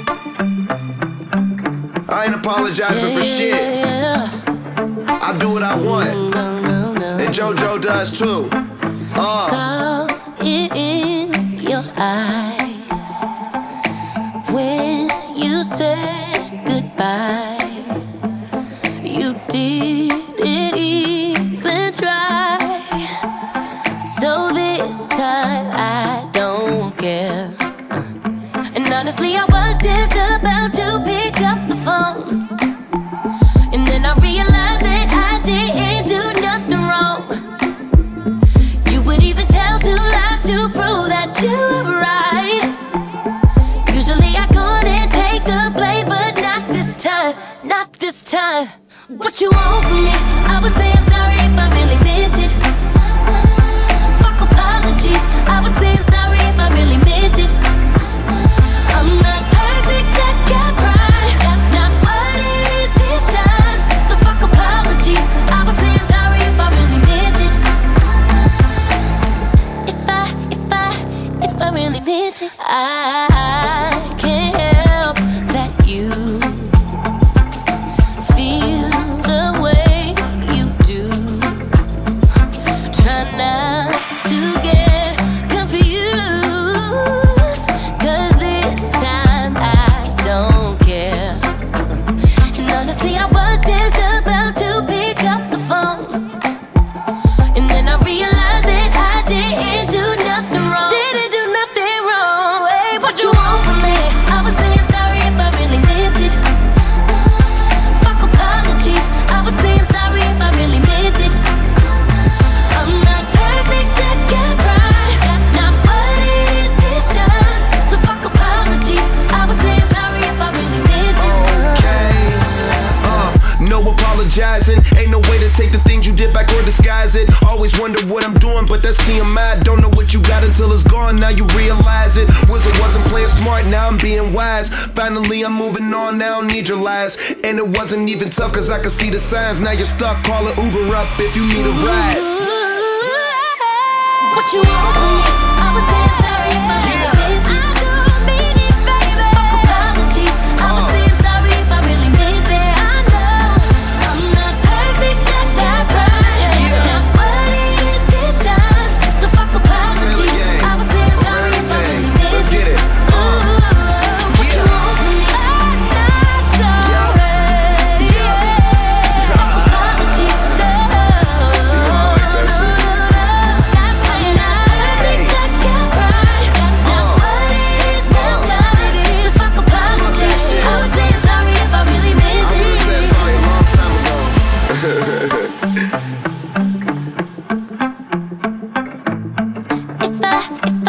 I ain't apologizing for shit. I do what I want, and JoJo does too. Saw it in your eyes when you said goodbye. You didn't even try. So this time I don't care. And honestly, I was just about to pick up the phone, and then I realized that I didn't do nothing wrong. You would even tell two lies to prove that you were right. Usually I couldn't take the blame, but not this time, not this time. What you want from me? I would say I'm sorry if I really meant it. Fuck apologies. I would say I'm sorry if I really meant it. I'm not perfect, I got pride. That's not what it is this time. So fuck apologies. I would say I'm sorry if I really meant it. If I really meant it. I can't help that you feel the way you do. Try not to get confused, 'cause this time I don't care. And honestly, I was just about to pick up the phone, and then I realized that I didn't do nothing wrong. Didn't do nothing wrong. Hey, what you want from me? I would say I'm sorry if I really meant it. Fuck apologies. I would say I'm sorry if I really meant it. I'm not perfect, I got pride. That's not what it is this time. So fuck apologies. I would say I'm sorry if I really meant it. Okay, no apologizing. Ain't no way to take the things you did back or disguise it. Always wonder what I'm doing, but that's TMI. Don't know what you got until it's gone, now you realize it. Wasn't playing smart, now I'm being wise. Finally I'm moving on, now I don't need your lies. And it wasn't even tough, 'cause I could see the signs. Now you're stuck, call an Uber up if you need a ride. What you want from me? I would say I'm sorry if I really meant it. I don't mean it, baby. Fuck apologies. I would say I'm sorry if I really meant it. I know I'm not perfect, I got pride. That's not what it is this time. So fuck apologies. I would say I'm sorry if I really meant it. Let's get it. What you want from me? I'm not sorry. Fuck apologies. No. If